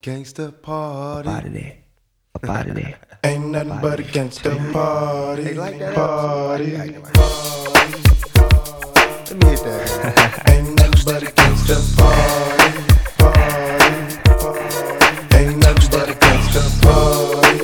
Gangsta party. Up out of there. Up out of there. Ain't nothing but a gangsta party. They like that Party. Let me hit that. Ain't nothing but a gangsta party. Party. Ain't nothing but a gangsta party.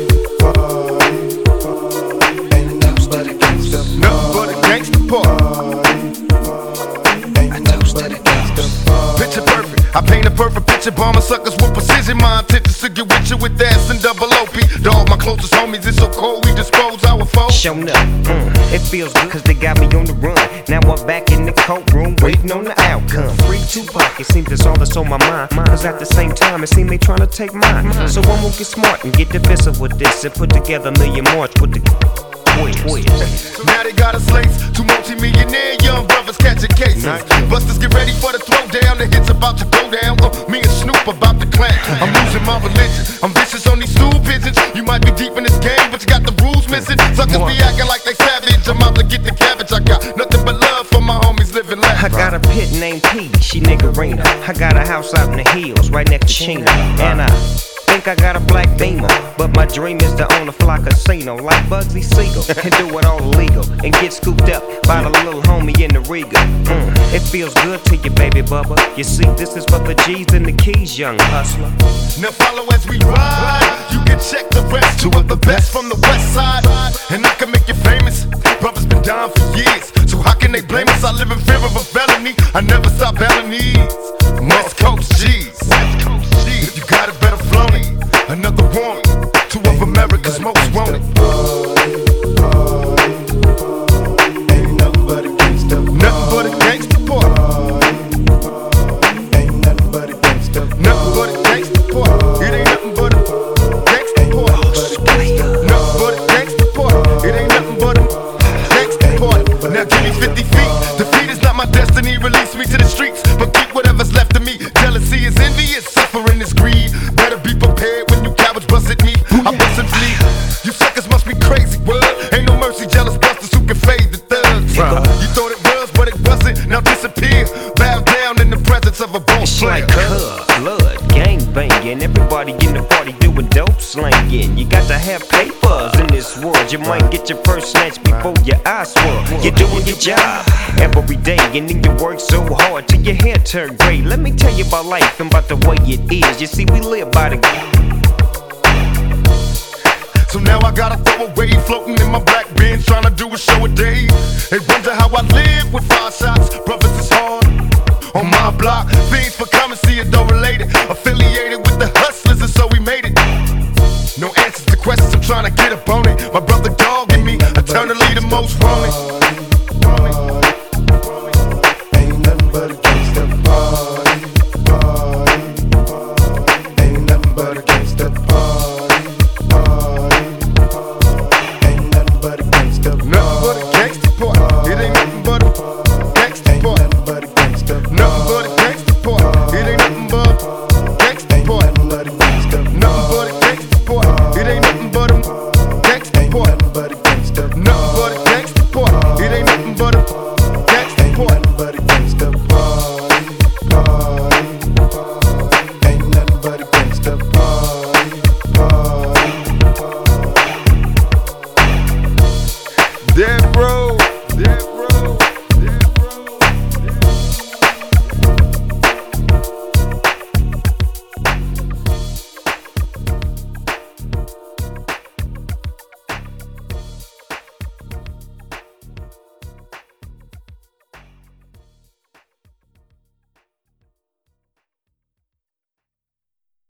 Party. Ain't nothing but a gangsta party. Nothing but a gangsta party. Ain't nothing but a gangsta party. Picture perfect. I paint a perfect picture, bomber suckers with precision. My intentions to get with you with ass and double OP. Dog, my closest homies, it's so cold, we dispose our foes. Shown up, it feels good cause they got me on the run. Now I'm back in the courtroom waiting on the outcome. Free Tupac, it seems that's all that's on my mind. Cause at the same time, it seems they tryna take mine. So I'm gonna get smart and get defensive with this and put together a million march with the Now they got us laced, two multi-millionaire young brothers catching cases. Busters get ready for the throwdown, the hits about to go down. Me and Snoop about to clap. I'm losing my religion, I'm vicious on these stool pigeons. You might be deep in this game, but you got the rules missing. Suckers be acting like they savage, I'm out to get the cabbage. I got nothing but love for my homies living lavish. I got a pit named P, she niggerina. I got a house out in the hills, right next to Chino. And I think I got a black Beamer, but my dream is to own a fly casino like Bugsy Siegel and do it all illegal and get scooped up by the little homie in the Regal. It feels good to you, baby bubba. You see, this is for the G's and the keys, young hustler. Now follow as we ride. You can check the rest. Two of the best from the west side, and I can make you famous. Brothers been down for years, so how can they blame us? I live in fear of a felony. I never stop belling these West Coast G's. If you got it, better flown it. Another warning, two of America's most wanted. Ain't nothing but a gangsta party. Nothing but a gangsta party. Ain't nothing but a gangsta party. Nothing but a gangsta party. It ain't nothing but a gangsta party. Nothing but a gangsta party. It ain't nothing but a gangsta party. Now give me 50 feet. Defeat is not my destiny. Release me to the streets, but keep whatever's left of me. Jealousy is envious, suffering is greed. Better be prepared when you cowards bust at me. I bust and flee. You suckers must be crazy, word. Ain't no mercy, jealous busters who can fade the thugs. You thought it was, but it wasn't. Now disappear. Bow down in the presence of a bone It's player. like blood, gang banging. Everybody in the party doing dope slanging. You got to have papers in this world. You might get your first snatch before your eyes swirl. You're doing your job every day, and then you work so hard till your hair turn gray. Let me tell you about life and about the way it is. You see, we live by the So now I gotta throw away, floating in my black Benz, trying to do a show a day. They wonder how I live with 5 shots. Brothers is hard on my block. Things for currency are though related, affiliated with the hustlers, and so we made it. No answers to questions, I'm trying to get up on it. My brother dog and me, eternally the most wanted. Ain't nothing but a gangsta party. Party. Ain't nothing but a gangsta party. Party. Ain't nothing but a gangsta party. Nothing but a gangsta party. It ain't nothing but a gangsta Ain't party. nothing but a gangsta party. Nothing but a gangsta party. It ain't nothing but a gangsta Ain't party. nothing but a gangsta party. Nothing but a gangsta party. It ain't nothing but a gangsta Ain't party. nothing but a gangsta party. Nothing but a gangsta party. It ain't nothing but a gangsta Ain't party. nothing but a gangsta party. Party. Ain't nothing but a gangsta party.